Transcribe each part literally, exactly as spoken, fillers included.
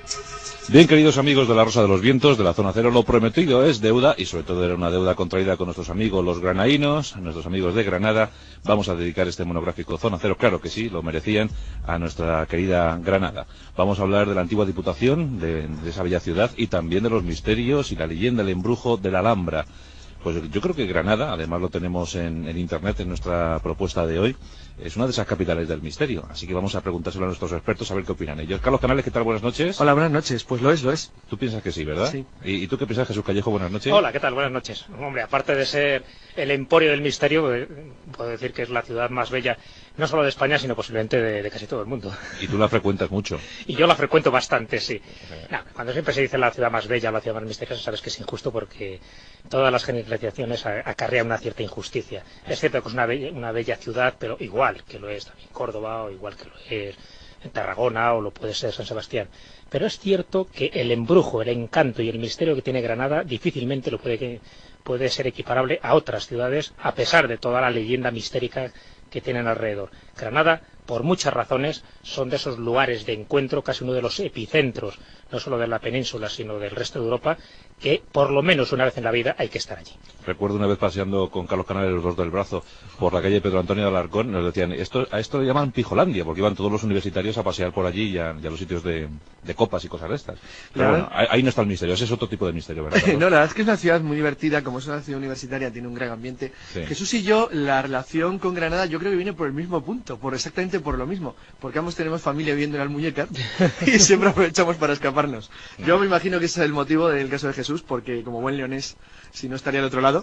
Bien, queridos amigos de la Rosa de los Vientos, de la Zona Cero, lo prometido es deuda, y sobre todo era una deuda contraída con nuestros amigos los granaínos, nuestros amigos de Granada. Vamos a dedicar este monográfico Zona Cero, claro que sí, lo merecían, a nuestra querida Granada. Vamos a hablar de la antigua Diputación, de, de esa bella ciudad, y también de los misterios y la leyenda, el embrujo de la Alhambra. Pues yo creo que Granada, además lo tenemos en, en internet, en nuestra propuesta de hoy, es una de esas capitales del misterio. Así que vamos a preguntárselo a nuestros expertos a ver qué opinan ellos. Carlos Canales, ¿qué tal? Buenas noches. Hola, buenas noches. Pues lo es, lo es. Tú piensas que sí, ¿verdad? Sí. ¿Y, y tú qué piensas, Jesús Callejo? Buenas noches. Hola, ¿qué tal? Buenas noches. Hombre, aparte de ser el emporio del misterio, eh, puedo decir que es la ciudad más bella, no solo de España, sino posiblemente de, de casi todo el mundo. Y tú la frecuentas mucho. Y yo la frecuento bastante, sí. No, cuando siempre se dice la ciudad más bella, la ciudad más misteriosa, sabes que es injusto porque todas las generalizaciones acarrean una cierta injusticia. Es cierto que es una bella, una bella ciudad, pero igual que lo es también Córdoba, o igual que lo es en Tarragona, o lo puede ser San Sebastián. Pero es cierto que el embrujo, el encanto y el misterio que tiene Granada difícilmente lo puede, puede ser equiparable a otras ciudades, a pesar de toda la leyenda mistérica que tienen alrededor. Granada, por muchas razones, son de esos lugares de encuentro, casi uno de los epicentros, no solo de la península, sino del resto de Europa, que por lo menos una vez en la vida hay que estar allí. Recuerdo una vez paseando con Carlos Canales, los dos del brazo, por la calle Pedro Antonio de Alarcón, nos decían, esto, a esto le llaman Pijolandia, porque iban todos los universitarios a pasear por allí y a, y a los sitios de, de copas y cosas de estas. Pero bueno, ahí, ahí no está el misterio, ese es otro tipo de misterio, ¿verdad? No, la verdad es que es una ciudad muy divertida, como es una ciudad universitaria, tiene un gran ambiente. Sí. Jesús y yo, la relación con Granada, yo creo que viene por el mismo punto, por exactamente por lo mismo, porque ambos tenemos familia viviendo en Almuñécar y siempre aprovechamos para escaparnos. Yo me imagino que ese es el motivo del caso de Jesús, porque como buen leonés, si no estaría al otro lado.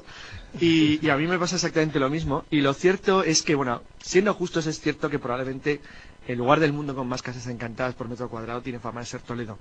Y, y a mí me pasa exactamente lo mismo. Y lo cierto es que, bueno, siendo justos, es cierto que probablemente el lugar del mundo con más casas encantadas por metro cuadrado tiene fama de ser Toledo.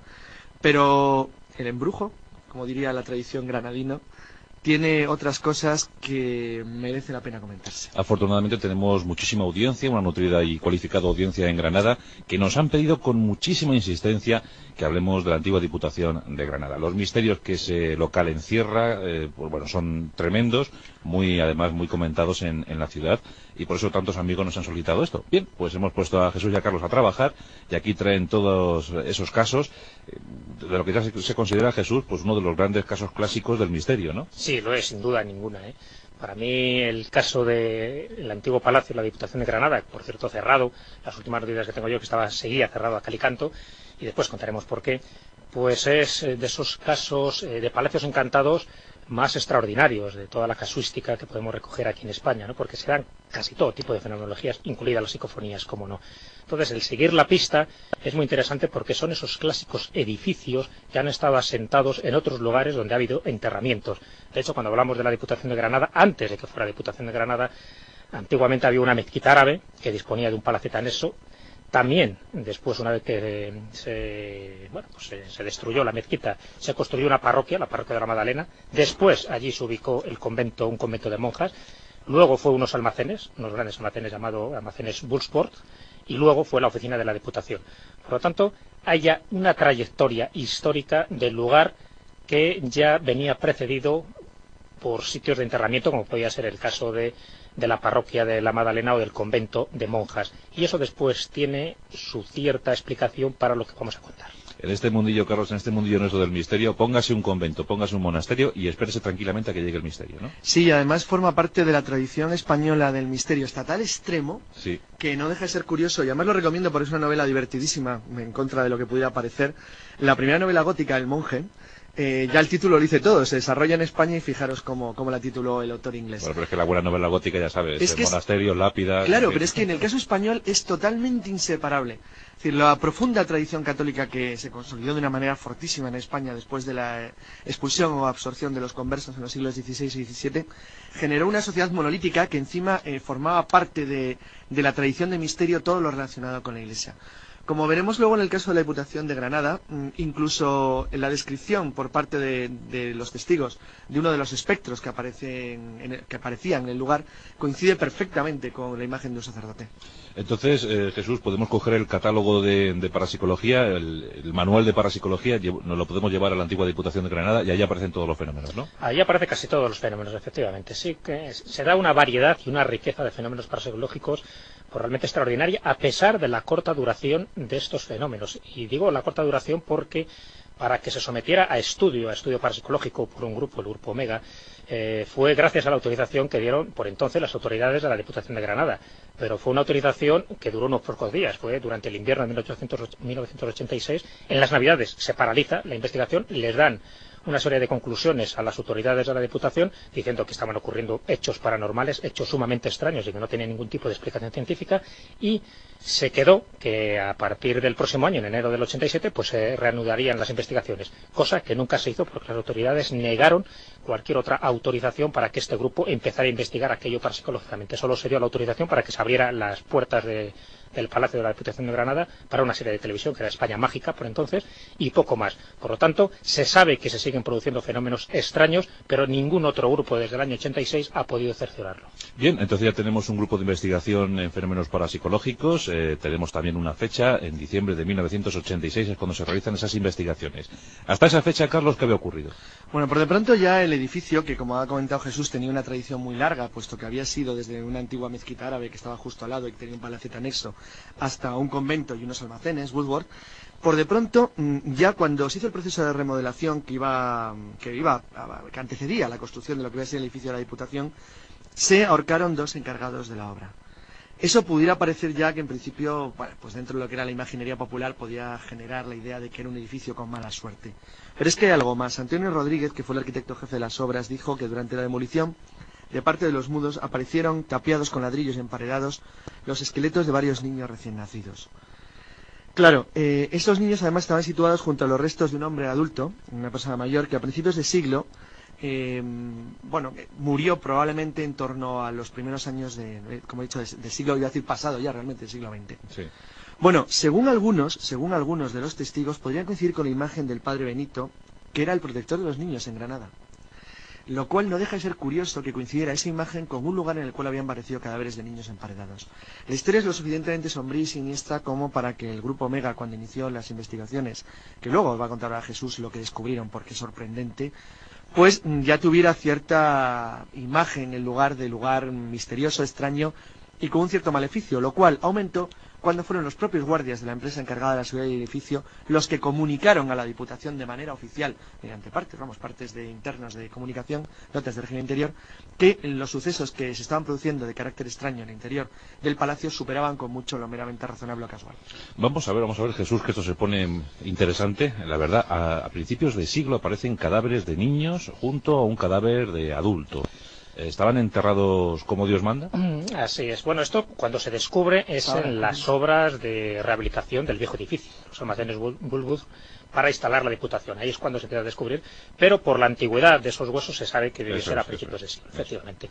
Pero el embrujo, como diría la tradición granadina, tiene otras cosas que merece la pena comentarse. Afortunadamente tenemos muchísima audiencia, una nutrida y cualificada audiencia en Granada, que nos han pedido con muchísima insistencia que hablemos de la antigua Diputación de Granada. Los misterios que ese local encierra, eh, pues bueno, son tremendos, muy además muy comentados en, en la ciudad, y por eso tantos amigos nos han solicitado esto. Bien, pues hemos puesto a Jesús y a Carlos a trabajar, y aquí traen todos esos casos, eh, de lo que ya se, se considera, Jesús, pues uno de los grandes casos clásicos del misterio, ¿no? Sí, lo es, sin duda ninguna, ¿eh? Para mí el caso del antiguo palacio de la Diputación de Granada, por cierto cerrado, las últimas noticias que tengo yo que estaba seguía cerrado a cal y canto, y después contaremos por qué, pues es de esos casos eh, de palacios encantados más extraordinarios de toda la casuística que podemos recoger aquí en España, ¿no? Porque se dan casi todo tipo de fenomenologías, incluidas las psicofonías, como no. Entonces, el seguir la pista es muy interesante porque son esos clásicos edificios que han estado asentados en otros lugares donde ha habido enterramientos. De hecho, cuando hablamos de la Diputación de Granada, antes de que fuera Diputación de Granada, antiguamente había una mezquita árabe que disponía de un palacete anexo. También, después, una vez que se, bueno, pues se, se destruyó la mezquita, se construyó una parroquia, la parroquia de la Magdalena. Después, allí se ubicó el convento, un convento de monjas. Luego fue unos almacenes, unos grandes almacenes llamados almacenes Bullsport. Y luego fue la oficina de la Diputación. Por lo tanto, hay ya una trayectoria histórica del lugar que ya venía precedido por sitios de enterramiento, como podía ser el caso de, de la parroquia de la Magdalena o del convento de monjas. Y eso después tiene su cierta explicación para lo que vamos a contar. En este mundillo, Carlos, en este mundillo nuestro del misterio, póngase un convento, póngase un monasterio y espérese tranquilamente a que llegue el misterio, ¿no? Sí, además forma parte de la tradición española del misterio hasta tal extremo sí. que no deja de ser curioso, y además lo recomiendo porque es una novela divertidísima, en contra de lo que pudiera parecer. La primera novela gótica, El monje, Eh, ya el título lo dice todo, se desarrolla en España y fijaros cómo, cómo la tituló el autor inglés. Bueno, pero es que la buena novela gótica, ya sabes, es que monasterios, lápidas... Claro, pero es que en el caso español es totalmente inseparable. Es decir, la profunda tradición católica que se consolidó de una manera fortísima en España después de la expulsión o absorción de los conversos en los siglos dieciséis y diecisiete, generó una sociedad monolítica que encima eh, formaba parte de, de la tradición de misterio, todo lo relacionado con la Iglesia. Como veremos luego en el caso de la Diputación de Granada, incluso en la descripción por parte de, de los testigos de uno de los espectros que, aparecen en el, que aparecían en el lugar, coincide perfectamente con la imagen de un sacerdote. Entonces, eh, Jesús, podemos coger el catálogo de, de parapsicología, el, el manual de parapsicología, nos lo podemos llevar a la antigua Diputación de Granada y ahí aparecen todos los fenómenos, ¿no? Ahí aparecen casi todos los fenómenos, efectivamente. Sí que se da una variedad y una riqueza de fenómenos parapsicológicos pues realmente extraordinaria, a pesar de la corta duración de estos fenómenos. Y digo la corta duración porque para que se sometiera a estudio, a estudio parapsicológico por un grupo, el Grupo Omega, eh, fue gracias a la autorización que dieron por entonces las autoridades de la Diputación de Granada. Pero fue una autorización que duró unos pocos días, fue durante el invierno de mil novecientos ochenta y seis. En las Navidades se paraliza la investigación, les dan una serie de conclusiones a las autoridades de la Diputación diciendo que estaban ocurriendo hechos paranormales, hechos sumamente extraños y que no tenían ningún tipo de explicación científica, y se quedó que a partir del próximo año, en enero del ochenta y siete, pues se reanudarían las investigaciones, cosa que nunca se hizo porque las autoridades negaron cualquier otra autorización para que este grupo empezara a investigar aquello parapsicológicamente. Solo se dio la autorización para que se abrieran las puertas de, del Palacio de la Diputación de Granada para una serie de televisión que era España Mágica por entonces y poco más. Por lo tanto, se sabe que se siguen produciendo fenómenos extraños, pero ningún otro grupo desde el año ochenta y seis ha podido cerciorarlo. Bien, entonces ya tenemos un grupo de investigación en fenómenos parapsicológicos. Eh, tenemos también una fecha, en diciembre de mil novecientos ochenta y seis es cuando se realizan esas investigaciones. Hasta esa fecha, Carlos, ¿qué había ocurrido? Bueno, por de pronto ya el edificio, que como ha comentado Jesús, tenía una tradición muy larga, puesto que había sido desde una antigua mezquita árabe que estaba justo al lado y que tenía un palacete anexo, hasta un convento y unos almacenes, Woodward. Por de pronto, ya cuando se hizo el proceso de remodelación que iba, que iba, que antecedía la construcción de lo que iba a ser el edificio de la Diputación, se ahorcaron dos encargados de la obra. Eso pudiera parecer ya que en principio, bueno, pues dentro de lo que era la imaginería popular podía generar la idea de que era un edificio con mala suerte. Pero es que hay algo más. Antonio Rodríguez, que fue el arquitecto jefe de las obras, dijo que durante la demolición de parte de los mudos aparecieron tapiados con ladrillos y emparedados los esqueletos de varios niños recién nacidos. Claro, eh, estos niños además estaban situados junto a los restos de un hombre adulto, una persona mayor, que a principios de siglo, eh, bueno, murió probablemente en torno a los primeros años de, de como he dicho, de, de siglo, iba a decir pasado ya realmente, del siglo veinte. Sí. Bueno, según algunos, según algunos de los testigos, podrían coincidir con la imagen del padre Benito, que era el protector de los niños en Granada. Lo cual no deja de ser curioso que coincidiera esa imagen con un lugar en el cual habían aparecido cadáveres de niños emparedados. La historia es lo suficientemente sombría y siniestra como para que el Grupo Omega, cuando inició las investigaciones, que luego va a contar a Jesús lo que descubrieron porque es sorprendente, pues ya tuviera cierta imagen en lugar de lugar misterioso, extraño y con un cierto maleficio, lo cual aumentó cuando fueron los propios guardias de la empresa encargada de la seguridad del edificio los que comunicaron a la Diputación de manera oficial, mediante partes, vamos, partes de internos de comunicación, notas de régimen interior, que los sucesos que se estaban produciendo de carácter extraño en el interior del palacio superaban con mucho lo meramente razonable o casual. Vamos a ver, vamos a ver, Jesús, que esto se pone interesante. La verdad, a, a principios de siglo aparecen cadáveres de niños junto a un cadáver de adulto. ¿Estaban enterrados como Dios manda? Así es. Bueno, esto cuando se descubre es en las obras de rehabilitación del viejo edificio, los almacenes Woolworth, para instalar la Diputación. Ahí es cuando se empieza a descubrir, pero por la antigüedad de esos huesos se sabe que debe ser a principios de siglo, efectivamente.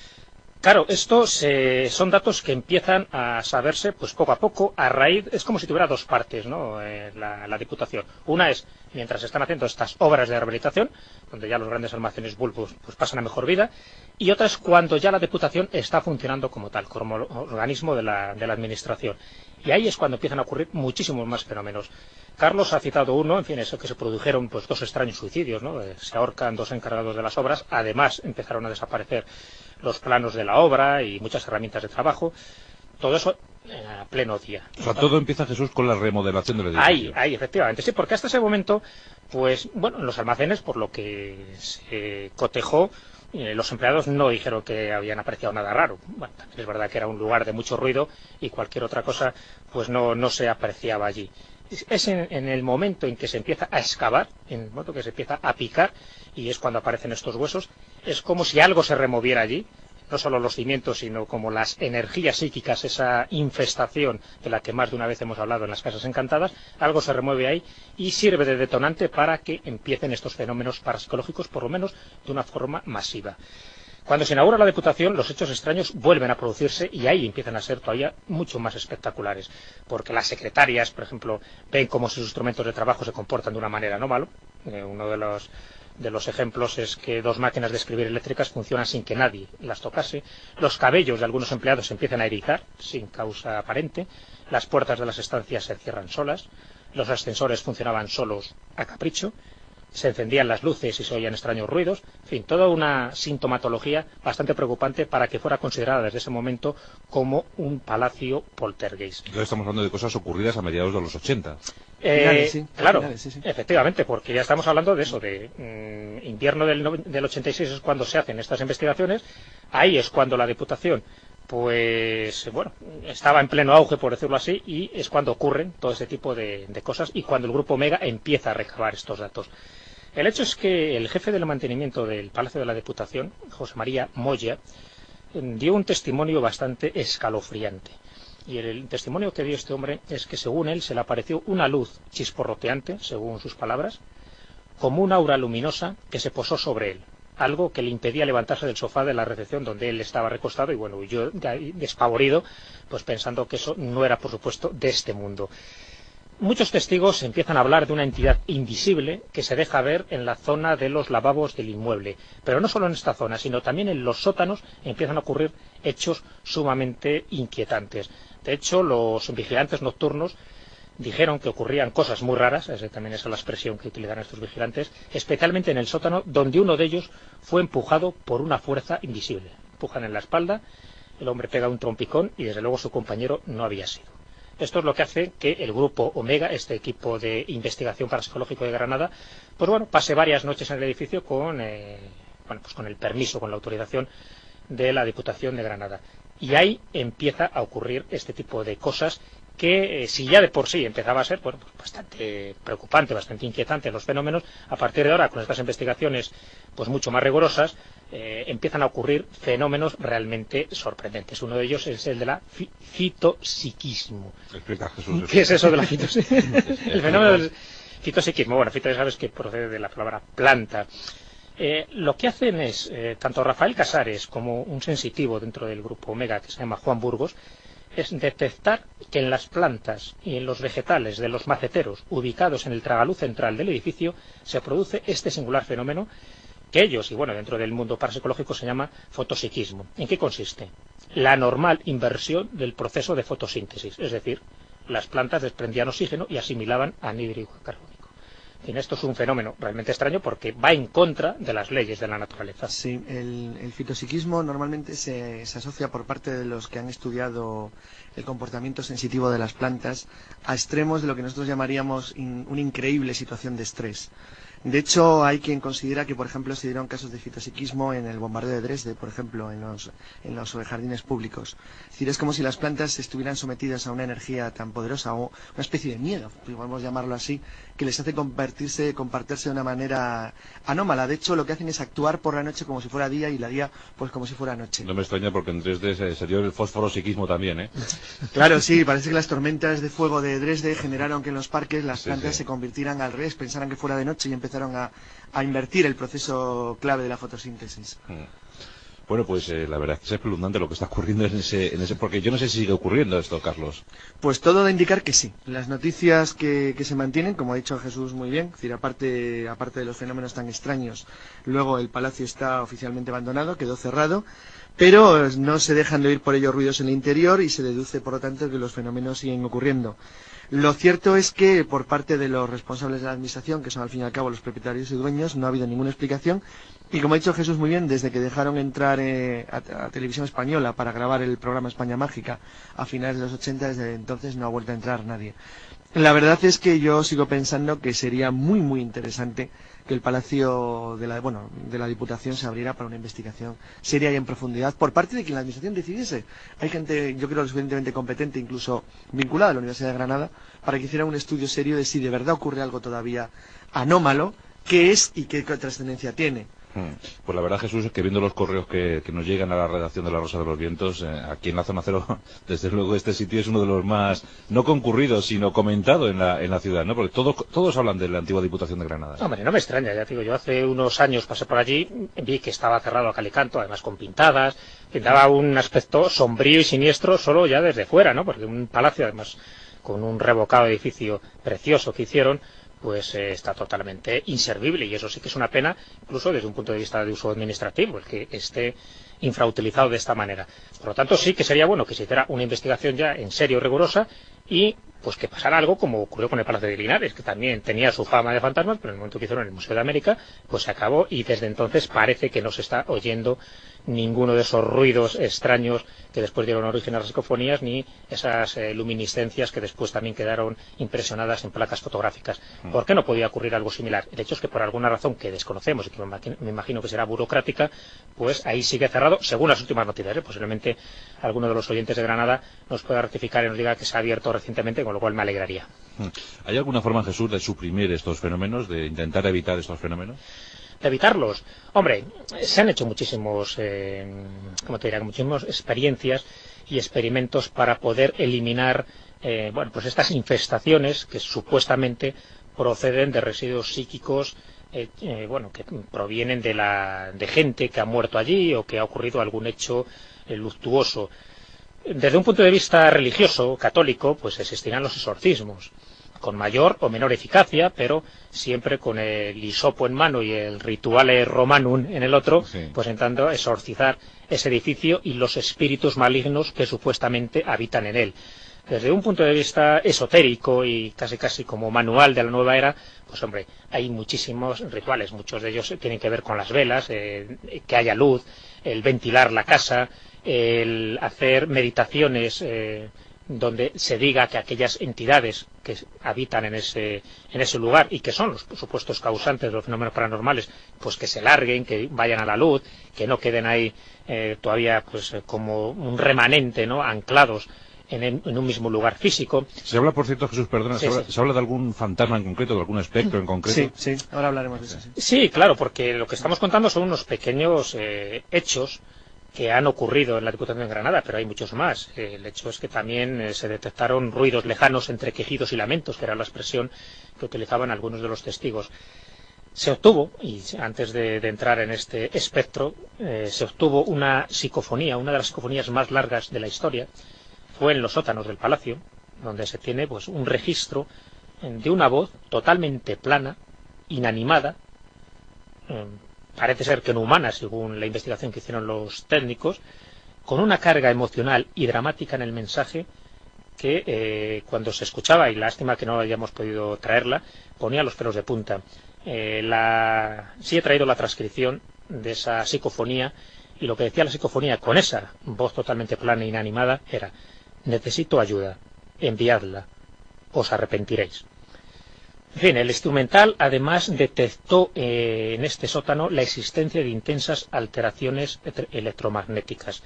Claro, estos se, son datos que empiezan a saberse pues poco a poco, a raíz, es como si tuviera dos partes, ¿no? Eh, la, la Diputación. Una es, mientras se están haciendo estas obras de rehabilitación, donde ya los grandes almacenes Bulbos pues, pasan a mejor vida, y otra es cuando ya la Diputación está funcionando como tal, como organismo de la, de la Administración. Y ahí es cuando empiezan a ocurrir muchísimos más fenómenos. Carlos ha citado uno, en fin, eso que se produjeron pues dos extraños suicidios, ¿no? Eh, se ahorcan dos encargados de las obras, además empezaron a desaparecer los planos de la obra y muchas herramientas de trabajo, todo eso a pleno día. O sea, todo empieza, Jesús, con la remodelación del edificio. Ahí, ahí, efectivamente, sí, porque hasta ese momento, pues, bueno, en los almacenes, por lo que se cotejó, eh, los empleados no dijeron que habían apreciado nada raro. Bueno, también es verdad que era un lugar de mucho ruido y cualquier otra cosa, pues no, no se apreciaba allí. Es en, en el momento en que se empieza a excavar, en el momento que se empieza a picar, y es cuando aparecen estos huesos, es como si algo se removiera allí, no solo los cimientos, sino como las energías psíquicas, esa infestación de la que más de una vez hemos hablado en las casas encantadas, algo se remueve ahí y sirve de detonante para que empiecen estos fenómenos parapsicológicos, por lo menos de una forma masiva. Cuando se inaugura la Diputación, los hechos extraños vuelven a producirse y ahí empiezan a ser todavía mucho más espectaculares, porque las secretarias, por ejemplo, ven cómo sus instrumentos de trabajo se comportan de una manera anómala. Eh, uno de los, de los ejemplos es que dos máquinas de escribir eléctricas funcionan sin que nadie las tocase, los cabellos de algunos empleados se empiezan a erizar sin causa aparente, las puertas de las estancias se cierran solas, los ascensores funcionaban solos a capricho. se encendían las luces y se oían extraños ruidos, en fin, toda una sintomatología bastante preocupante para que fuera considerada desde ese momento como un palacio poltergeist. Entonces estamos hablando de cosas ocurridas a mediados de los ochenta. Eh, Finales, sí. Claro, Finales, sí, sí. efectivamente, porque ya estamos hablando de eso, de mmm, invierno del, no, del ochenta y seis es cuando se hacen estas investigaciones, ahí es cuando la Diputación pues bueno, estaba en pleno auge, por decirlo así, y es cuando ocurren todo este tipo de, de cosas y cuando el Grupo Omega empieza a recabar estos datos. El hecho es que el jefe del mantenimiento del Palacio de la Diputación, José María Moya, dio un testimonio bastante escalofriante. Y el, el testimonio que dio este hombre es que, según él, se le apareció una luz chisporroteante, según sus palabras, como una aura luminosa que se posó sobre él. Algo que le impedía levantarse del sofá de la recepción donde él estaba recostado y bueno, yo despavorido, pues pensando que eso no era por supuesto de este mundo. Muchos testigos empiezan a hablar de una entidad invisible que se deja ver en la zona de los lavabos del inmueble, pero no solo en esta zona, sino también en los sótanos empiezan a ocurrir hechos sumamente inquietantes. De hecho, los vigilantes nocturnos dijeron que ocurrían cosas muy raras, esa también es la expresión que utilizan estos vigilantes, especialmente en el sótano, donde uno de ellos fue empujado por una fuerza invisible. Empujan en la espalda, el hombre pega un trompicón y desde luego su compañero no había sido. Esto es lo que hace que el Grupo Omega, este equipo de investigación parapsicológico de Granada, pues bueno, pase varias noches en el edificio con, eh, bueno, pues con el permiso, con la autorización de la Diputación de Granada. Y ahí empieza a ocurrir este tipo de cosas que eh, si ya de por sí empezaba a ser bueno, pues bastante preocupante, bastante inquietante los fenómenos, a partir de ahora con estas investigaciones pues mucho más rigurosas eh, empiezan a ocurrir fenómenos realmente sorprendentes. Uno de ellos es el de la fi fitopsiquismo. Explica, Jesús. ¿Qué es eso de la fitopsiquismo? El fenómeno del fitopsiquismo. Bueno, fito ya sabes que procede de la palabra planta. Eh, lo que hacen es, eh, tanto Rafael Casares como un sensitivo dentro del Grupo Omega que se llama Juan Burgos, es detectar que en las plantas y en los vegetales de los maceteros ubicados en el tragaluz central del edificio se produce este singular fenómeno que ellos, y bueno, dentro del mundo parapsicológico se llama fotopsiquismo. ¿En qué consiste? La normal inversión del proceso de fotosíntesis, es decir, las plantas desprendían oxígeno y asimilaban anhídrido carbónico. En esto es un fenómeno realmente extraño porque va en contra de las leyes de la naturaleza. Sí, el, el fitopsiquismo normalmente se, se asocia por parte de los que han estudiado el comportamiento sensitivo de las plantas a extremos de lo que nosotros llamaríamos in, una increíble situación de estrés. De hecho, hay quien considera que, por ejemplo, se dieron casos de fitopsiquismo en el bombardeo de Dresde, por ejemplo, en los, en los jardines públicos. Es decir, es como si las plantas estuvieran sometidas a una energía tan poderosa, o una especie de miedo, podemos llamarlo así, que les hace convertirse, compartirse de una manera anómala. De hecho, lo que hacen es actuar por la noche como si fuera día y la día pues como si fuera noche. No me extraña porque en Dresde se, se dio el fosforosiquismo también, ¿eh? Claro, sí, parece que las tormentas de fuego de Dresde generaron que en los parques las sí, plantas sí. se convirtieran al revés, pensaran que fuera de noche y empezaron a, a invertir el proceso clave de la fotosíntesis. Hmm. Bueno, pues eh, la verdad es que es espeluznante lo que está ocurriendo en ese, en ese... Porque yo no sé si sigue ocurriendo esto, Carlos. Pues todo da a indicar que sí. Las noticias que, que se mantienen, como ha dicho Jesús muy bien, es decir, aparte, aparte de los fenómenos tan extraños, luego el palacio está oficialmente abandonado, quedó cerrado, pero no se dejan de oír por ello ruidos en el interior y se deduce, por lo tanto, que los fenómenos siguen ocurriendo. Lo cierto es que por parte de los responsables de la administración, que son al fin y al cabo los propietarios y dueños, no ha habido ninguna explicación. Y como ha dicho Jesús muy bien, desde que dejaron entrar eh, a, a Televisión Española para grabar el programa España Mágica a finales de los ochenta, desde entonces no ha vuelto a entrar nadie. La verdad es que yo sigo pensando que sería muy muy interesante que el Palacio de la, bueno, de la Diputación se abriera para una investigación seria y en profundidad por parte de quien la Administración decidiese. Hay gente, yo creo, lo suficientemente competente, incluso vinculada a la Universidad de Granada, para que hiciera un estudio serio de si de verdad ocurre algo todavía anómalo, qué es y qué trascendencia tiene. Pues la verdad, Jesús, es que viendo los correos que, que nos llegan a la redacción de La Rosa de los Vientos, eh, aquí en la Zona Cero, desde luego este sitio es uno de los más, no concurridos, sino comentado en la, en la ciudad, ¿no? Porque todos, todos hablan de la antigua Diputación de Granada. Hombre, no me extraña, ya digo, yo hace unos años pasé por allí, vi que estaba cerrado a cal y canto, además con pintadas, que daba un aspecto sombrío y siniestro solo ya desde fuera, ¿no? Porque un palacio, además, con un revocado edificio precioso que hicieron, pues eh, está totalmente inservible y eso sí que es una pena, incluso desde un punto de vista de uso administrativo, el que esté infrautilizado de esta manera. Por lo tanto, sí que sería bueno que se hiciera una investigación ya en serio, rigurosa, y pues que pasara algo como ocurrió con el Palacio de Linares, que también tenía su fama de fantasmas, pero en el momento que hicieron en el Museo de América, pues se acabó, y desde entonces parece que no se está oyendo ninguno de esos ruidos extraños que después dieron origen a las psicofonías, ni esas eh, luminiscencias que después también quedaron impresionadas en placas fotográficas. ¿Por qué no podía ocurrir algo similar? El hecho es que por alguna razón que desconocemos y que me imagino, me imagino que será burocrática, pues ahí sigue cerrado, según las últimas noticias. ¿eh? Posiblemente alguno de los oyentes de Granada nos pueda rectificar y nos diga que se ha abierto recientemente, con lo cual me alegraría. ¿Hay alguna forma, Jesús, de suprimir estos fenómenos, de intentar evitar estos fenómenos? De evitarlos. Hombre, se han hecho muchísimos, eh, ¿cómo te diría? Muchísimas experiencias y experimentos para poder eliminar, eh, bueno, pues estas infestaciones que supuestamente proceden de residuos psíquicos, eh, eh, bueno, que provienen de la, de gente que ha muerto allí o que ha ocurrido algún hecho eh, luctuoso. Desde un punto de vista religioso, católico, pues existirán los exorcismos, con mayor o menor eficacia, pero siempre con el hisopo en mano y el rituale romanum en el otro, sí. Pues intentando exorcizar ese edificio y los espíritus malignos que supuestamente habitan en él. Desde un punto de vista esotérico y casi casi como manual de la nueva era, pues hombre, hay muchísimos rituales, muchos de ellos tienen que ver con las velas, eh, que haya luz, el ventilar la casa, el hacer meditaciones eh, donde se diga que aquellas entidades que habitan en ese, en ese lugar y que son los supuestos causantes de los fenómenos paranormales, pues que se larguen, que vayan a la luz, que no queden ahí eh, todavía pues como un remanente, ¿no?, anclados en, en un mismo lugar físico. Se habla, por cierto, Jesús, perdona, sí, se, habla, sí. se habla de algún fantasma en concreto, de algún espectro en concreto. Sí, sí, ahora hablaremos de eso. Sí, sí, claro, porque lo que estamos contando son unos pequeños eh, hechos que han ocurrido en la Diputación de Granada, pero hay muchos más. Eh, el hecho es que también eh, se detectaron ruidos lejanos entre quejidos y lamentos, que era la expresión que utilizaban algunos de los testigos. Se obtuvo, y antes de, de entrar en este espectro, eh, se obtuvo una psicofonía, una de las psicofonías más largas de la historia. Fue en los sótanos del Palacio, donde se tiene pues un registro de una voz totalmente plana, inanimada, eh, parece ser que no humana, según la investigación que hicieron los técnicos, con una carga emocional y dramática en el mensaje que eh, cuando se escuchaba, y lástima que no hayamos podido traerla, ponía los pelos de punta. Eh, la... Sí he traído la transcripción de esa psicofonía, y lo que decía la psicofonía con esa voz totalmente plana e inanimada era: necesito ayuda, enviadla, os arrepentiréis. En fin, el instrumental además detectó eh, en este sótano la existencia de intensas alteraciones electromagnéticas.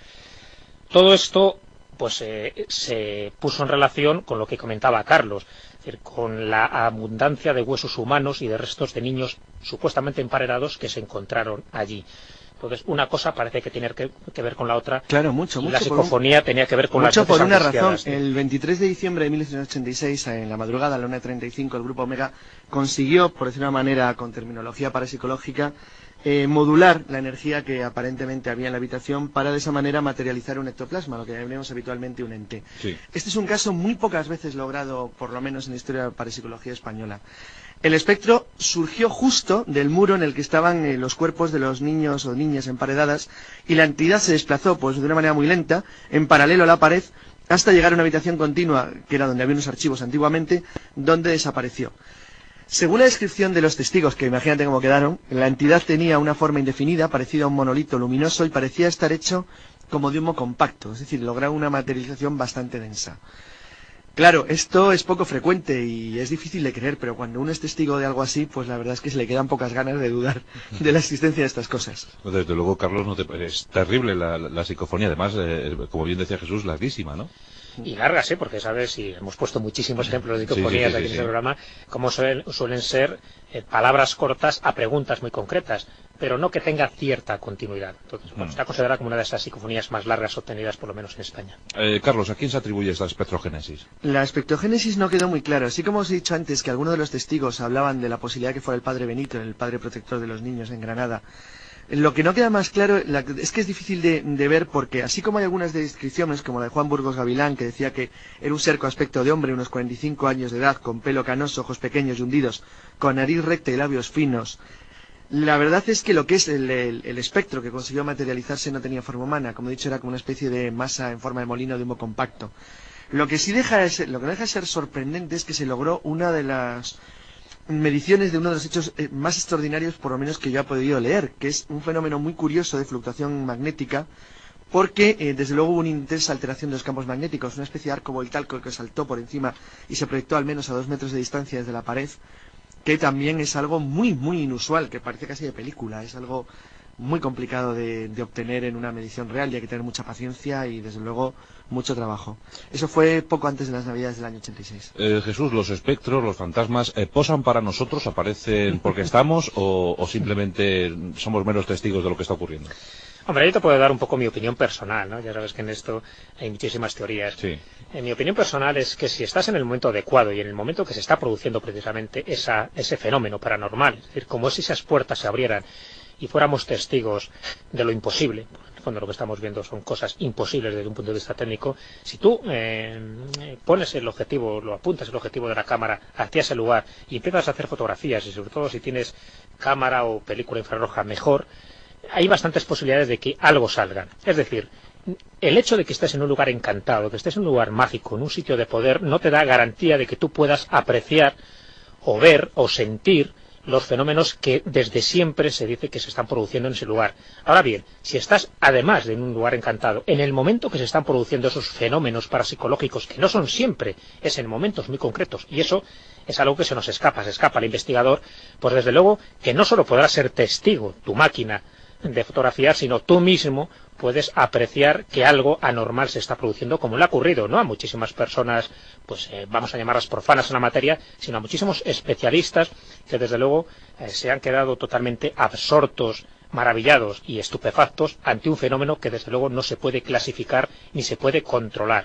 Todo esto pues eh, se puso en relación con lo que comentaba Carlos, es decir, con la abundancia de huesos humanos y de restos de niños supuestamente emparedados que se encontraron allí. Entonces, una cosa parece que tiene que, que ver con la otra. Claro, mucho, y mucho. La psicofonía un, tenía que ver con mucho las por una razón. ¿Sí? El veintitrés de diciembre de mil novecientos ochenta y seis, en la madrugada, a la una treinta y cinco, el Grupo Omega consiguió, por decir una manera, con terminología parapsicológica, eh, modular la energía que aparentemente había en la habitación para de esa manera materializar un ectoplasma, lo que llamaremos habitualmente un ente. Sí. Este es un caso muy pocas veces logrado, por lo menos en la historia de la parapsicología española. El espectro surgió justo del muro en el que estaban eh, los cuerpos de los niños o niñas emparedadas, y la entidad se desplazó pues de una manera muy lenta, en paralelo a la pared, hasta llegar a una habitación continua, que era donde había unos archivos antiguamente, donde desapareció. Según la descripción de los testigos, que imagínate cómo quedaron, la entidad tenía una forma indefinida, parecida a un monolito luminoso, y parecía estar hecho como de humo compacto, es decir, lograba una materialización bastante densa. Claro, esto es poco frecuente y es difícil de creer, pero cuando uno es testigo de algo así, pues la verdad es que se le quedan pocas ganas de dudar de la existencia de estas cosas. Desde luego, Carlos, no te... es terrible la, la, la psicofonía, además, eh, como bien decía Jesús, larguísima, ¿no? Y largas, ¿eh? Porque, ¿sabes? Y hemos puesto muchísimos ejemplos de psicofonías sí, sí, sí, aquí sí, en este sí. programa, como suelen, suelen ser eh, palabras cortas a preguntas muy concretas, pero no que tenga cierta continuidad. Entonces, bueno, mm. está considerada como una de esas psicofonías más largas obtenidas, por lo menos en España. Eh, Carlos, ¿a quién se atribuye esta espectrogénesis? La espectrogénesis no quedó muy claro. Así como os he dicho antes que algunos de los testigos hablaban de la posibilidad de que fuera el padre Benito, el padre protector de los niños en Granada, lo que no queda más claro la, es que es difícil de, de ver, porque así como hay algunas descripciones, como la de Juan Burgos Gavilán, que decía que era un ser con aspecto de hombre, unos cuarenta y cinco años de edad, con pelo canoso, ojos pequeños y hundidos, con nariz recta y labios finos. La verdad es que lo que es el, el, el espectro que consiguió materializarse no tenía forma humana. Como he dicho, era como una especie de masa en forma de molino de humo compacto. Lo que sí deja de ser, lo que no deja de ser sorprendente es que se logró una de las mediciones de uno de los hechos eh, más extraordinarios, por lo menos que yo he podido leer, que es un fenómeno muy curioso de fluctuación magnética, porque eh, desde luego hubo una intensa alteración de los campos magnéticos, una especie de arco voltaico que saltó por encima y se proyectó al menos a dos metros de distancia desde la pared, que también es algo muy, muy inusual, que parece casi de película, es algo muy complicado de, de obtener en una medición real y hay que tener mucha paciencia y desde luego mucho trabajo. Eso fue poco antes de las Navidades del año ochenta y seis. Eh, Jesús, los espectros, los fantasmas, eh, ¿posan para nosotros, aparecen porque estamos o, o simplemente somos meros testigos de lo que está ocurriendo? Hombre, yo te puedo dar un poco mi opinión personal, ¿no? Ya sabes que en esto hay muchísimas teorías. Sí. En mi opinión personal es que si estás en el momento adecuado y en el momento que se está produciendo precisamente esa, ese fenómeno paranormal, es decir, como si esas puertas se abrieran y fuéramos testigos de lo imposible, en el fondo lo que estamos viendo son cosas imposibles desde un punto de vista técnico, si tú eh, pones el objetivo, lo apuntas el objetivo de la cámara hacia ese lugar y empiezas a hacer fotografías, y sobre todo si tienes cámara o película infrarroja mejor, hay bastantes posibilidades de que algo salga. Es decir, el hecho de que estés en un lugar encantado, que estés en un lugar mágico, en un sitio de poder, no te da garantía de que tú puedas apreciar o ver o sentir los fenómenos que desde siempre se dice que se están produciendo en ese lugar. Ahora bien, si estás además de en un lugar encantado, en el momento que se están produciendo esos fenómenos parapsicológicos, que no son siempre, es en momentos muy concretos, y eso es algo que se nos escapa, se escapa al investigador, pues desde luego que no solo podrá ser testigo tu máquina de fotografiar, sino tú mismo puedes apreciar que algo anormal se está produciendo, como le ha ocurrido, ¿no?, a muchísimas personas, pues eh, vamos a llamarlas profanas en la materia, sino a muchísimos especialistas que desde luego eh, se han quedado totalmente absortos, maravillados y estupefactos ante un fenómeno que desde luego no se puede clasificar ni se puede controlar.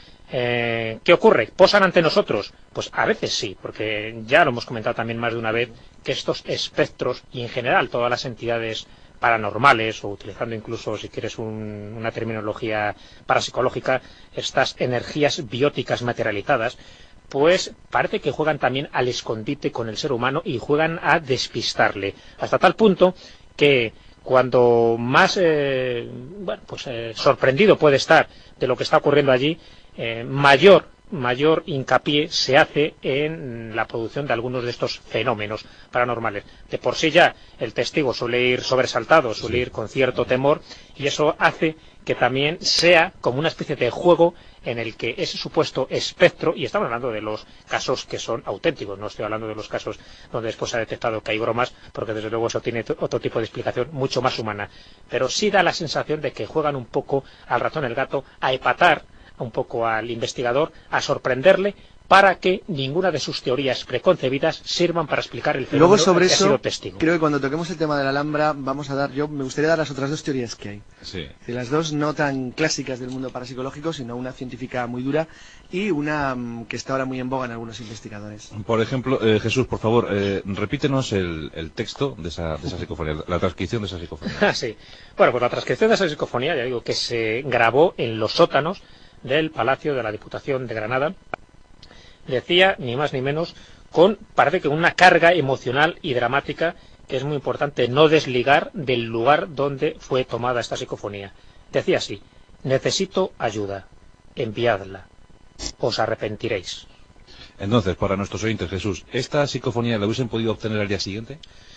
Eh, ¿Qué ocurre? ¿Posan ante nosotros? Pues a veces sí, porque ya lo hemos comentado también más de una vez, que estos espectros y en general todas las entidades paranormales, o utilizando incluso, si quieres, un, una terminología parapsicológica, estas energías bióticas materializadas, pues parece que juegan también al escondite con el ser humano y juegan a despistarle, hasta tal punto que cuando más eh, bueno, pues, eh, sorprendido puede estar de lo que está ocurriendo allí, eh, mayor mayor hincapié se hace en la producción de algunos de estos fenómenos paranormales. De por sí ya el testigo suele ir sobresaltado, suele ir con cierto temor, y eso hace que también sea como una especie de juego en el que ese supuesto espectro, y estamos hablando de los casos que son auténticos, no estoy hablando de los casos donde después se ha detectado que hay bromas, porque desde luego eso tiene otro tipo de explicación mucho más humana, pero sí da la sensación de que juegan un poco al ratón y el gato, a epatar un poco al investigador, a sorprenderle, para que ninguna de sus teorías preconcebidas sirvan para explicar el fenómeno. Luego sobre que eso, ha sido testigo. Creo que cuando toquemos el tema de la Alhambra vamos a dar, yo me gustaría dar las otras dos teorías que hay. Sí. Sí, las dos no tan clásicas del mundo parapsicológico, sino una científica muy dura y una um, que está ahora muy en boga en algunos investigadores. Por ejemplo, eh, Jesús, por favor, eh, repítenos el, el texto de esa, de esa psicofonía, la transcripción de esa psicofonía. Sí. Bueno, pues la transcripción de esa psicofonía, ya digo, que se grabó en los sótanos del Palacio de la Diputación de Granada, decía ni más ni menos, con parece que una carga emocional y dramática que es muy importante no desligar del lugar donde fue tomada esta psicofonía. Decía así: necesito ayuda, enviadla, os arrepentiréis. Entonces, para nuestros oyentes, Jesús, ¿esta psicofonía la hubiesen podido obtener al día siguiente?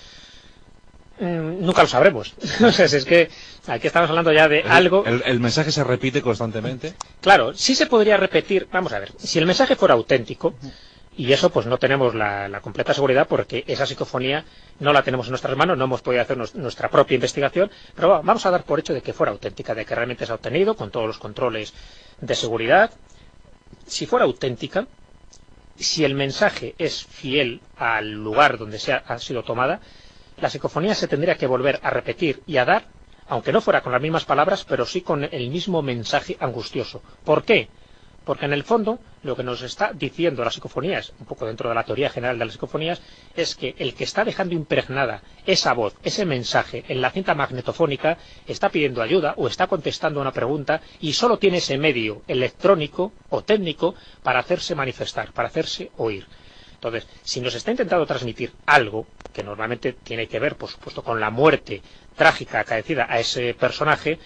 Mm, nunca lo sabremos. Es que aquí estamos hablando ya de el, algo... El, el mensaje se repite constantemente. Claro, sí se podría repetir. Vamos a ver, si el mensaje fuera auténtico, y eso pues no tenemos la, la completa seguridad, porque esa psicofonía no la tenemos en nuestras manos, no hemos podido hacer nos, nuestra propia investigación, pero vamos a dar por hecho de que fuera auténtica, de que realmente se ha obtenido con todos los controles de seguridad. Si fuera auténtica, si el mensaje es fiel al lugar donde se ha, ha sido tomada, la psicofonía se tendría que volver a repetir y a dar, aunque no fuera con las mismas palabras, pero sí con el mismo mensaje angustioso. ¿Por qué? Porque en el fondo lo que nos está diciendo las psicofonías, un poco dentro de la teoría general de las psicofonías, es que el que está dejando impregnada esa voz, ese mensaje en la cinta magnetofónica, está pidiendo ayuda o está contestando una pregunta y solo tiene ese medio electrónico o técnico para hacerse manifestar, para hacerse oír. Entonces, si nos está intentando transmitir algo que normalmente tiene que ver, por supuesto, con la muerte trágica acaecida a ese personaje,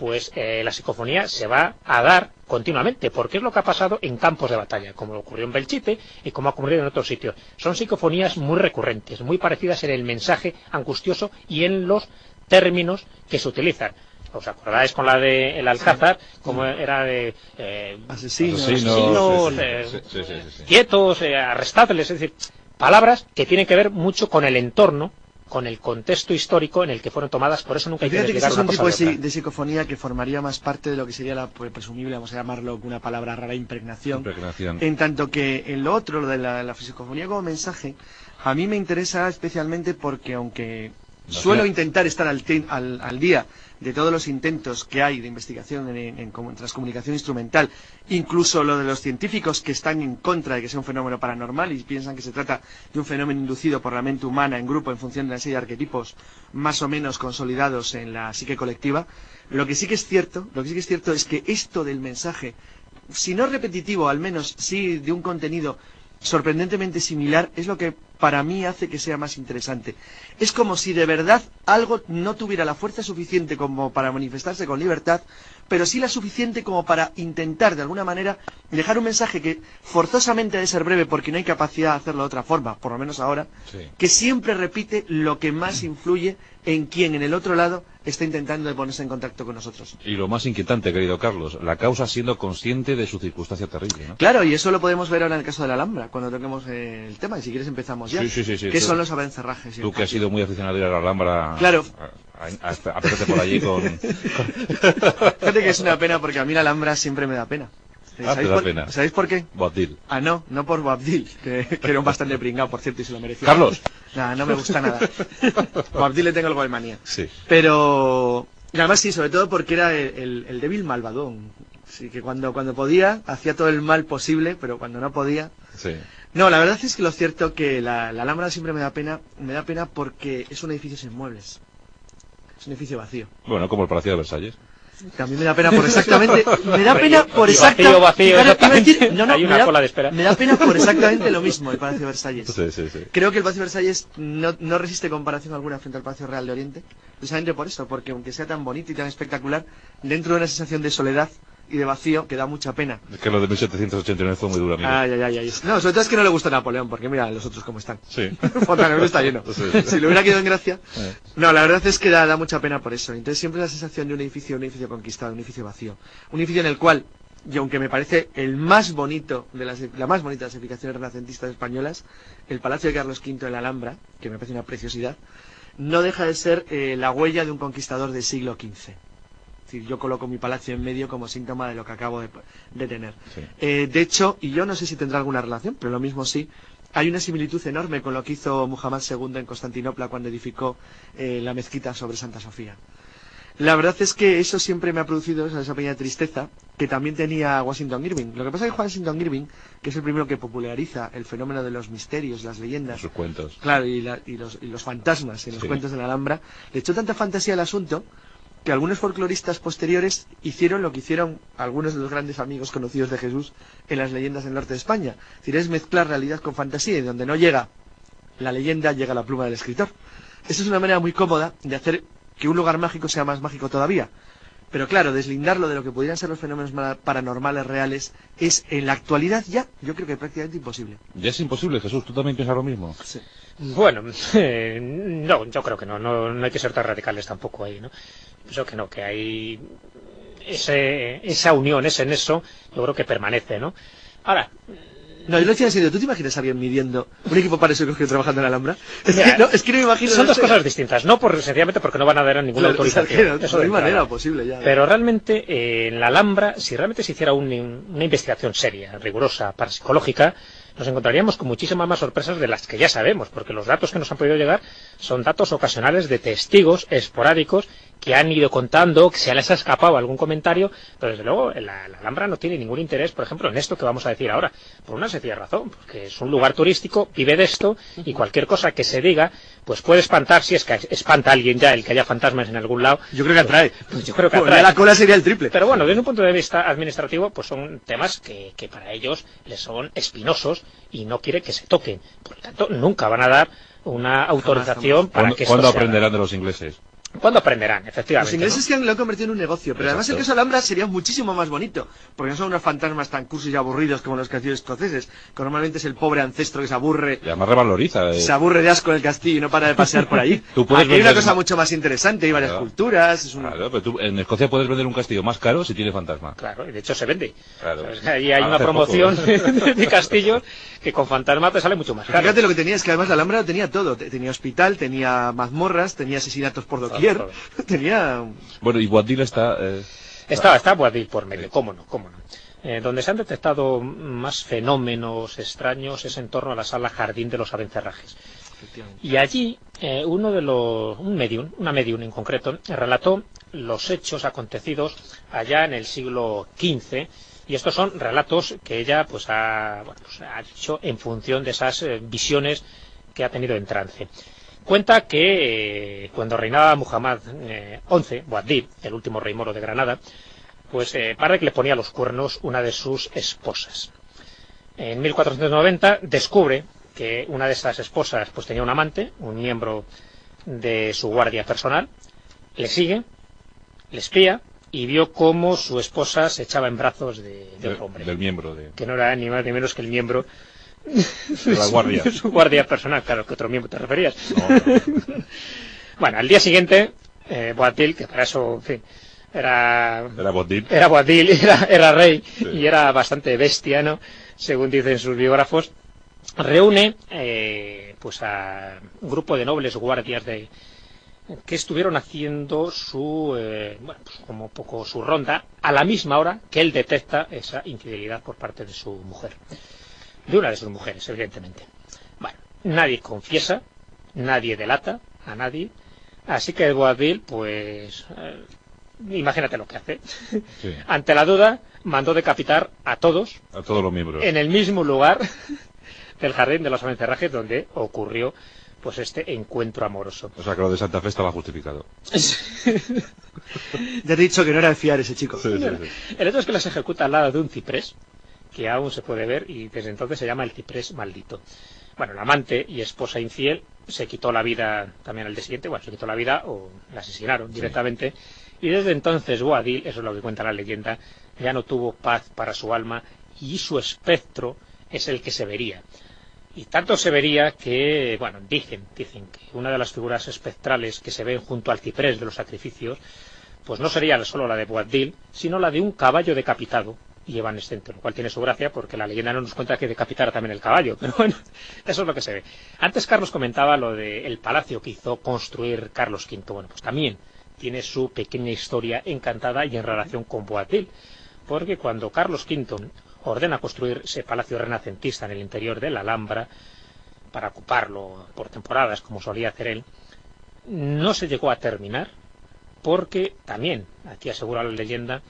pues eh, la psicofonía se va a dar continuamente, porque es lo que ha pasado en campos de batalla, como ocurrió en Belchite y como ha ocurrido en otros sitios. Son psicofonías muy recurrentes, muy parecidas en el mensaje angustioso y en los términos que se utilizan. ¿Os acordáis con la de El Alcázar? Como era de eh, asesinos, asesinos sí, eh, sí, sí, sí, sí, sí. quietos, eh, arrestables, es decir, palabras que tienen que ver mucho con el entorno, con el contexto histórico en el que fueron tomadas. Por eso nunca hay que Fíjate que ese desligar es una un cosa tipo de de, otra. de psicofonía que formaría más parte de lo que sería la pues, presumible, vamos a llamarlo con una palabra rara, impregnación. Impregnación. En tanto que en lo otro, lo de la, la psicofonía como mensaje, a mí me interesa especialmente porque aunque No, suelo no. intentar estar al, te- al, al día de todos los intentos que hay de investigación en, en, en, en transcomunicación instrumental, incluso lo de los científicos que están en contra de que sea un fenómeno paranormal y piensan que se trata de un fenómeno inducido por la mente humana en grupo en función de una serie de arquetipos más o menos consolidados en la psique colectiva, lo que sí que es cierto, lo que sí que es cierto es que esto del mensaje, si no repetitivo, al menos sí de un contenido sorprendentemente similar, es lo que para mí hace que sea más interesante. Es como si de verdad algo no tuviera la fuerza suficiente como para manifestarse con libertad, pero sí la suficiente como para intentar de alguna manera dejar un mensaje que forzosamente ha de ser breve porque no hay capacidad de hacerlo de otra forma, por lo menos ahora, Sí. que siempre repite lo que más influye en quien en el otro lado está intentando de ponerse en contacto con nosotros. Y lo más inquietante, querido Carlos, la causa siendo consciente de su circunstancia terrible, ¿no? Claro, y eso lo podemos ver ahora en el caso de la Alhambra, cuando toquemos eh, el tema, y si quieres empezamos ya. Sí, sí, sí, sí, ¿Qué sí. son los abencerrajes? Tú que has sido muy aficionado a ir a la Alhambra, Claro. a, a, a, a pasarte por allí con... Fíjate que es una pena porque a mí la Alhambra siempre me da pena. Ah, te da por, pena. ¿Sabéis por qué? Boabdil. Ah, no, no por Boabdil, que, que era un bastante pringado, por cierto, y se lo merecía. Carlos. Nada, no me gusta nada. Boabdil le tengo algo de manía. Sí. Pero, y además sí, sobre todo porque era el, el, el débil malvadón. Sí, que cuando, cuando podía, hacía todo el mal posible, pero cuando no podía... Sí. No, la verdad es que lo cierto que la, la Alhambra siempre me da pena, me da pena porque es un edificio sin muebles. Es un edificio vacío. Bueno, como el Palacio de Versalles. También me da pena por exactamente, me da pena por Vacío, exactamente, vacío, claro, iba a decir- exactamente. no, no, Hay una me da- cola de espera. me da pena por exactamente lo mismo el Palacio de Versalles. Sí, sí, sí. Creo que el Palacio de Versalles no, no resiste comparación alguna frente al Palacio Real de Oriente, precisamente por eso, porque aunque sea tan bonito y tan espectacular, dentro de una sensación de soledad y de vacío que da mucha pena. Es que lo de mil setecientos ochenta y nueve fue muy duro, amigo. Ay, ay, ay, ay. No, sobre todo es que no le gusta Napoleón, porque mira los otros cómo están. Sí. Fontainebleau está lleno. Sí, sí. Si le hubiera quedado en gracia. Eh. No, la verdad es que da, da mucha pena por eso. Entonces siempre la sensación de un edificio, un edificio conquistado, un edificio vacío. Un edificio en el cual, y aunque me parece el más bonito, de las, la más bonita de las edificaciones renacentistas españolas, el Palacio de Carlos quinto en la Alhambra, que me parece una preciosidad, no deja de ser eh, la huella de un conquistador del siglo quince. Es decir, yo coloco mi palacio en medio como síntoma de lo que acabo de, de tener. Sí. Eh, de hecho, y yo no sé si tendrá alguna relación, pero lo mismo sí, hay una similitud enorme con lo que hizo Muhammad segundo en Constantinopla cuando edificó eh, la mezquita sobre Santa Sofía. La verdad es que eso siempre me ha producido esa, esa pequeña tristeza que también tenía Washington Irving. Lo que pasa es que Washington Irving, que es el primero que populariza el fenómeno de los misterios, las leyendas, Sus cuentos. claro, y, la- y los, y los fantasmas en los Sí. cuentos de la Alhambra, le echó tanta fantasía al asunto que algunos folcloristas posteriores hicieron lo que hicieron algunos de los grandes amigos conocidos de Jesús en las leyendas del norte de España. Es decir, es mezclar realidad con fantasía y donde no llega la leyenda, llega la pluma del escritor. Esa es una manera muy cómoda de hacer que un lugar mágico sea más mágico todavía. Pero claro, deslindarlo de lo que pudieran ser los fenómenos ma- paranormales reales es en la actualidad ya, yo creo que prácticamente imposible. Ya es imposible, Jesús. ¿Tú también piensas lo mismo? Sí. Bueno, eh, no, yo creo que no, no, no hay que ser tan radicales tampoco ahí, ¿no? Pienso que no, que hay ese, esa unión, ese nexo, yo creo que permanece, ¿no? Ahora, No, yo lo decía en serio, ¿tú te imaginas a alguien midiendo un equipo parapsicológico trabajando en la Alhambra? Es Mira, que no, es que no me imagino... son no dos sé. cosas distintas, no por sencillamente porque no van a dar ninguna Claro, o sea, que autorización. no, eso no de hay manera entrada. posible ya. Pero realmente eh, en la Alhambra, si realmente se hiciera un- una investigación seria, rigurosa, parapsicológica, nos encontraríamos con muchísimas más sorpresas de las que ya sabemos, porque los datos que nos han podido llegar son datos ocasionales de testigos esporádicos que han ido contando, que se les ha escapado algún comentario, pero desde luego la, la Alhambra no tiene ningún interés, por ejemplo, en esto que vamos a decir ahora, por una sencilla razón, porque es un lugar turístico, vive de esto, y cualquier cosa que se diga, pues puede espantar, si es que espanta a alguien ya el que haya fantasmas en algún lado. Yo creo que atrae. Pues yo creo que Pues atrae. ya la cola sería el triple. Pero bueno, desde un punto de vista administrativo, pues son temas que, que para ellos les son espinosos y no quiere que se toquen. Por lo tanto, nunca van a dar una autorización para ¿Cuándo, que esto ¿cuándo se haga. aprenderán de los ingleses? ¿Cuándo aprenderán? Efectivamente. Los ingleses ¿no? que lo han convertido en un negocio, pero Exacto. además el caso de Alhambra sería muchísimo más bonito, porque no son unos fantasmas tan cursis y aburridos como los castillos escoceses, que normalmente es el pobre ancestro que se aburre, Y además revaloriza. Eh. se aburre de asco en el castillo y no para de pasear por ahí. Tú puedes Aquí hay una vender- cosa mucho más interesante, hay varias Claro. culturas, es un... Claro, pero tú en Escocia puedes vender un castillo más caro si tiene fantasma. Claro, y de hecho se vende. Claro. O sea, ahí hay Hace una poco, promoción ¿eh? de castillos que con fantasma te sale mucho más caro. Fíjate lo que tenía, es que además la Alhambra tenía todo, Te- tenía hospital, tenía mazmorras, tenía asesinatos por doquier, Todo, tenía... Bueno, y Boabdil está... Eh... Está, está Boabdil por medio, Sí. cómo no, cómo no. Eh, donde se han detectado más fenómenos extraños es en torno a la sala Jardín de los Abencerrajes. Y allí eh, uno de los, un medium, una medium en concreto, relató los hechos acontecidos allá en el siglo quince, y estos son relatos que ella pues ha, bueno, pues, ha hecho en función de esas eh, visiones que ha tenido en trance. Cuenta que eh, cuando reinaba Muhammad eh, once, Boabdil, el último rey moro de Granada, pues eh, parece que le ponía los cuernos una de sus esposas. En mil cuatrocientos noventa descubre que una de esas esposas pues tenía un amante, un miembro de su guardia personal, le sigue, le espía y vio cómo su esposa se echaba en brazos de, de otro hombre, Del miembro de... que no era ni más ni menos que el miembro De la guardia. de su guardia personal. Claro, que otro miembro te referías. No, no. Bueno, al día siguiente, eh, Boabdil, que para eso, en fin, era Era Boabdil. era Boabdil, era, era rey Sí. y era bastante bestia, ¿no? Según dicen sus biógrafos, reúne eh, pues a un grupo de nobles guardias de que estuvieron haciendo su eh, bueno, pues como poco su ronda a la misma hora que él detecta esa infidelidad por parte de su mujer, de una de sus mujeres, evidentemente. Bueno, nadie confiesa, nadie delata a nadie, así que Boabdil, pues eh, imagínate lo que hace. Sí. Ante la duda, mandó decapitar a todos A todos los miembros. en el mismo lugar del Jardín de los Abencerrajes donde ocurrió pues este encuentro amoroso. O sea que lo de Santa Fe estaba justificado. Ya te he dicho que no era de fiar ese chico. Sí, sí, sí. El hecho es que las ejecuta al lado de un ciprés, que aún se puede ver, y desde entonces se llama el ciprés maldito. Bueno, la amante y esposa infiel se quitó la vida también al día siguiente, bueno, se quitó la vida o la asesinaron directamente, y desde entonces Boabdil, eso es lo que cuenta la leyenda, ya no tuvo paz para su alma, y su espectro es el que se vería. Y tanto se vería que, bueno, dicen, dicen que una de las figuras espectrales que se ven junto al ciprés de los sacrificios, pues no sería solo la de Boabdil, sino la de un caballo decapitado y evanescente, lo cual tiene su gracia porque la leyenda no nos cuenta que decapitara también el caballo, pero bueno, eso es lo que se ve. Antes Carlos comentaba lo del palacio que hizo construir Carlos quinto, bueno, pues también tiene su pequeña historia encantada y en relación con Boabdil, porque cuando Carlos quinto ordena construir ese palacio renacentista en el interior de la Alhambra para ocuparlo por temporadas como solía hacer él, no se llegó a terminar porque también, aquí asegura la leyenda,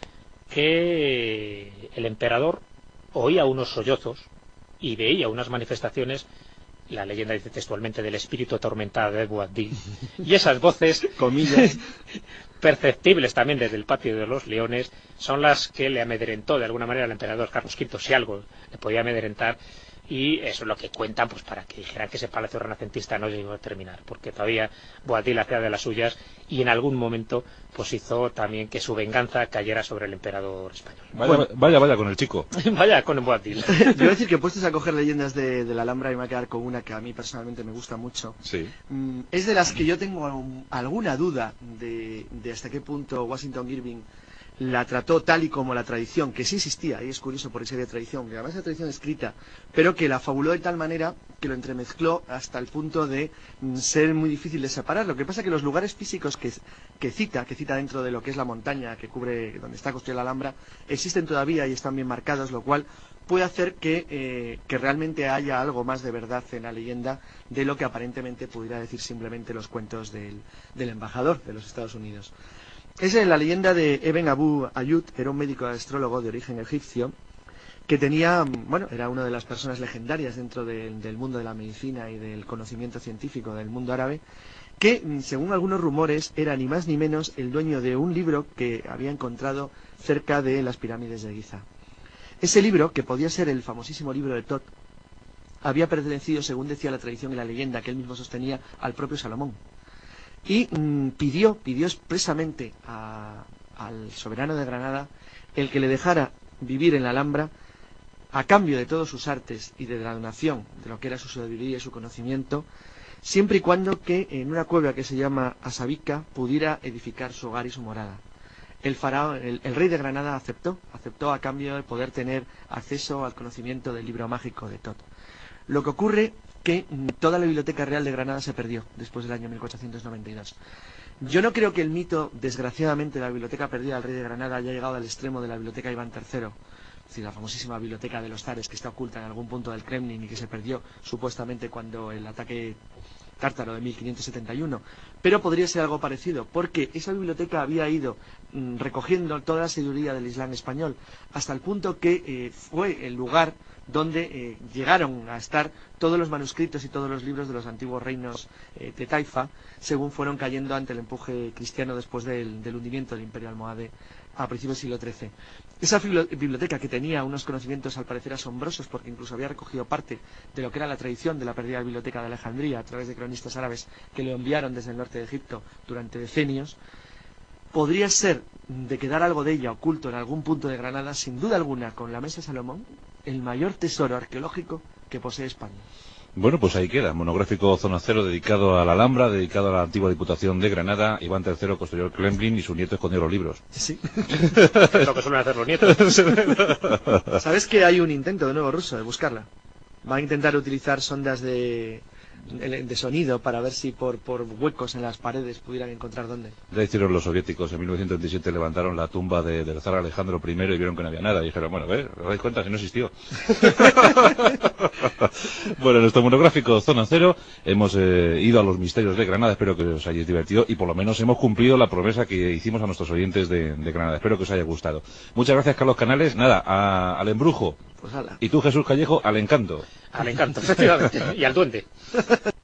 que el emperador oía unos sollozos y veía unas manifestaciones, la leyenda dice textualmente, del espíritu atormentado de Boabdil, y esas voces, Comillas. perceptibles también desde el patio de los leones, son las que le amedrentó de alguna manera al emperador Carlos quinto, si algo le podía amedrentar, y eso es lo que cuentan pues para que dijeran que ese palacio renacentista no llegó a terminar, porque todavía Boabdil hacía de las suyas y en algún momento pues hizo también que su venganza cayera sobre el emperador español. Vaya, Bueno. vaya, vaya con el chico. Vaya con Boabdil. Yo voy a decir que puestos a coger leyendas de, de la Alhambra y me voy a quedar con una que a mí personalmente me gusta mucho. Sí. Mm, es de las que yo tengo um, alguna duda de, de hasta qué punto Washington Irving la trató tal y como la tradición, que sí existía, y es curioso porque sí había tradición, que además era tradición escrita, pero que la fabuló de tal manera que lo entremezcló hasta el punto de mm, ser muy difícil de separar. Lo que pasa es que los lugares físicos que, que cita, que cita dentro de lo que es la montaña que cubre donde está construida la Alhambra, existen todavía y están bien marcados, lo cual puede hacer que, eh, que realmente haya algo más de verdad en la leyenda de lo que aparentemente pudiera decir simplemente los cuentos del, del embajador de los Estados Unidos. Es en la leyenda de Eben Abu Ayud, era un médico astrólogo de origen egipcio, que tenía, bueno, era una de las personas legendarias dentro de, del mundo de la medicina y del conocimiento científico del mundo árabe, que, según algunos rumores, era ni más ni menos el dueño de un libro que había encontrado cerca de las pirámides de Giza. Ese libro, que podía ser el famosísimo libro de Tot, había pertenecido, según decía la tradición y la leyenda que él mismo sostenía, al propio Salomón. y mmm, pidió, pidió expresamente a, al soberano de Granada el que le dejara vivir en la Alhambra a cambio de todos sus artes y de la donación de lo que era su sabiduría y su conocimiento, siempre y cuando que en una cueva que se llama Asabica pudiera edificar su hogar y su morada. El faraón, el, el rey de Granada aceptó, aceptó a cambio de poder tener acceso al conocimiento del libro mágico de Tot. Lo que ocurre que toda la Biblioteca Real de Granada se perdió después del año mil cuatrocientos noventa y dos. Yo no creo que el mito, desgraciadamente, de la biblioteca perdida del rey de Granada haya llegado al extremo de la biblioteca Iván tercero, es decir, la famosísima biblioteca de los zares que está oculta en algún punto del Kremlin y que se perdió supuestamente cuando el ataque tártaro de mil quinientos setenta y uno, pero podría ser algo parecido, porque esa biblioteca había ido mmm, recogiendo toda la sabiduría del Islam español hasta el punto que eh, fue el lugar donde eh, llegaron a estar todos los manuscritos y todos los libros de los antiguos reinos eh, de Taifa, según fueron cayendo ante el empuje cristiano después del, del hundimiento del Imperio almohade a principios del siglo trece. Esa biblioteca, que tenía unos conocimientos al parecer asombrosos, porque incluso había recogido parte de lo que era la tradición de la perdida biblioteca de Alejandría a través de cronistas árabes que lo enviaron desde el norte de Egipto durante decenios, podría ser, de quedar algo de ella oculto en algún punto de Granada, sin duda alguna, con la Mesa Salomón, el mayor tesoro arqueológico que posee España. Bueno, pues ahí queda, monográfico Zona Cero dedicado a la Alhambra, dedicado a la antigua Diputación de Granada. Iván tercero construyó el Kremlin y su nieto escondió los libros. Sí. Es lo que suelen hacer los nietos. ¿Sabes que hay un intento de nuevo ruso de buscarla? Va a intentar utilizar sondas de, de sonido para ver si por, por huecos en las paredes pudieran encontrar dónde. Ya hicieron los soviéticos, en mil novecientos veintisiete levantaron la tumba de, del zar Alejandro primero y vieron que no había nada. Y dijeron, bueno, a ver, ¿os dais cuenta si no existió? Bueno, en nuestro monográfico Zona Cero hemos eh, ido a los misterios de Granada. Espero que os hayáis divertido y por lo menos hemos cumplido la promesa que hicimos a nuestros oyentes de, de Granada. Espero que os haya gustado. Muchas gracias, Carlos Canales. Nada, a, al embrujo. Pues ala. Y tú, Jesús Callejo, al encanto. Al encanto, efectivamente. Y al duende.